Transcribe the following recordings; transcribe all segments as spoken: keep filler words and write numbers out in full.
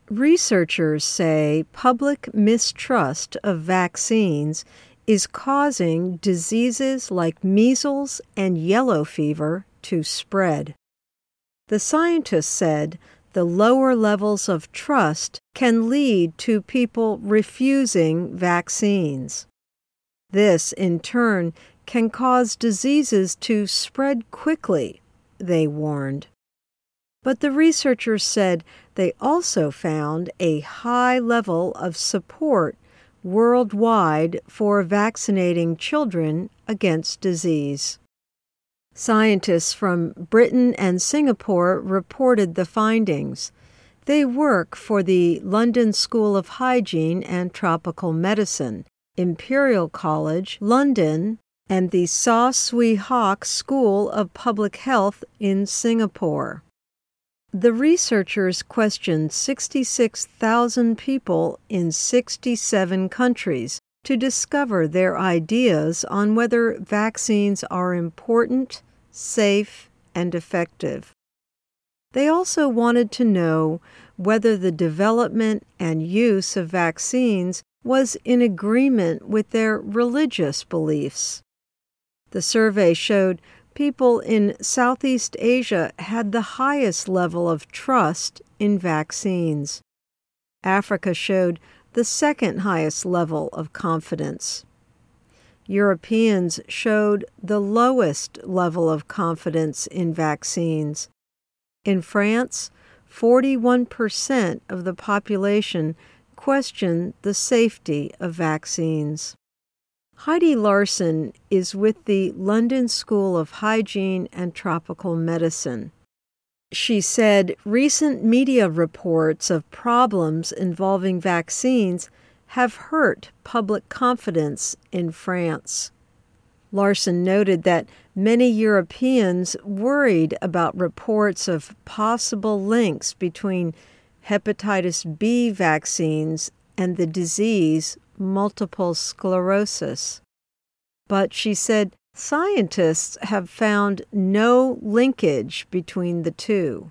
Researchers say public mistrust of vaccines is causing diseases like measles and yellow fever to spread. The scientists said the lower levels of trust can lead to people refusing vaccines. This, in turn, can cause diseases to spread quickly, they warned. But the researchers said they also found a high level of support worldwide for vaccinating children against disease. Scientists from Britain and Singapore reported the findings. They work for the London School of Hygiene and Tropical Medicine, Imperial College, London, and the Saw Swee Hock School of Public Health in Singapore. The researchers questioned sixty-six thousand people in sixty-seven countries to discover their ideas on whether vaccines are important, safe, and effective. They also wanted to know whether the development and use of vaccines was in agreement with their religious beliefs. The survey showed people in Southeast Asia had the highest level of trust in vaccines. Africa showed the second highest level of confidence. Europeans showed the lowest level of confidence in vaccines. In France, forty-one percent of the population questioned the safety of vaccines. Heidi Larson is with the London School of Hygiene and Tropical Medicine. She said recent media reports of problems involving vaccines have hurt public confidence in France. Larson noted that many Europeans worried about reports of possible links between hepatitis B vaccines and the disease multiple sclerosis. But she said scientists have found no linkage between the two.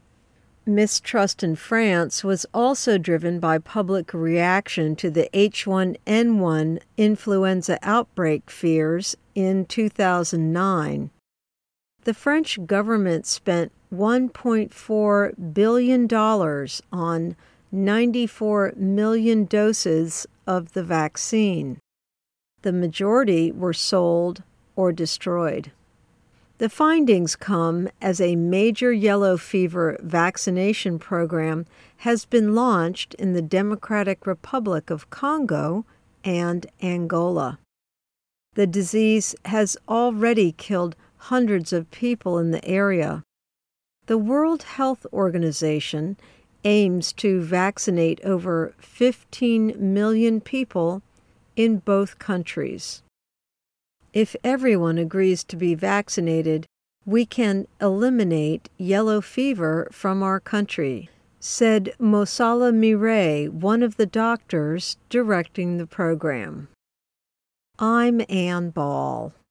Mistrust in France was also driven by public reaction to the H one N one influenza outbreak fears in two thousand nine. The French government spent one point four billion dollars on ninety-four million doses of the vaccine. The majority were sold or destroyed. The findings come as a major yellow fever vaccination program has been launched in the Democratic Republic of Congo and Angola. The disease has already killed hundreds of people in the area. The World Health Organization aims to vaccinate over fifteen million people in both countries. If everyone agrees to be vaccinated, we can eliminate yellow fever from our country, said Mosala Mire, one of the doctors directing the program. I'm Ann Ball.